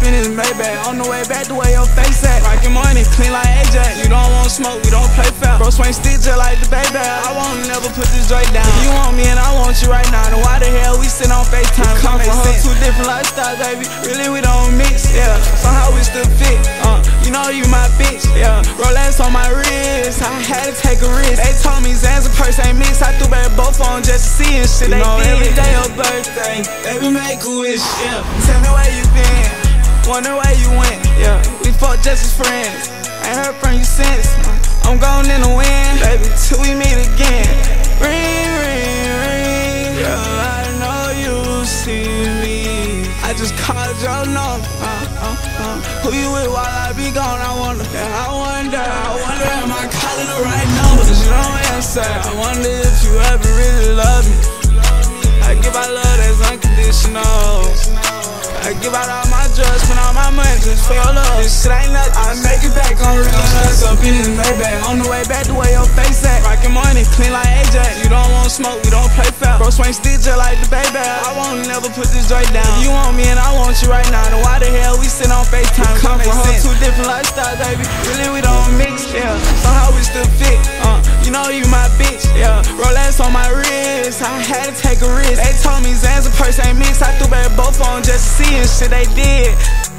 in this Maybach. On the way back, the way your face at. Rockin' money, clean like AJ. You don't want smoke, we don't play foul. Bro, swing stick just like the baby. I won't never put this joint down. You want me and I want you right now. Then why the hell we sit on FaceTime? Come from her, two different lifestyles, baby. Really, we don't mix, yeah. Somehow we still fit, you know you my bitch, yeah. Rolex on my wrist, I had to take a risk. They told me Zan's a purse ain't mixed. I threw back both on just to see and shit. You know, every day your birthday, baby, make a wish, yeah. Tell me where you been, wonder where you went, yeah. We fuck just as friends, ain't heard from you since. I'm going in the wind, baby, till we meet again. Ring, ring, ring, yeah, I know you see me. I just called your number, who you with while I be gone? I wonder, am I calling the right number? Cause you don't answer. I wonder if you ever really love me. I give out love that's unconditional. I give out all my drugs, spend all my money just for your love. This shit ain't nothing, I make it back on real nuts. Up in this Maybach, on the way back, the way your face at. Rockin' money, clean like AJ. You don't want smoke, we don't play foul. Bro, swing stick just like the baby. I won't never put this joint down. You want me and I want you right now. Then why the hell we sit on FaceTime? Come from her, two different lifestyles, baby. Really, we don't mix, yeah. Somehow we still fit, you know you my bitch, yeah. Rolex on my wrist, I had to take a risk. They told me Zan's a purse ain't mixed. I threw back both on just to see and shit they did.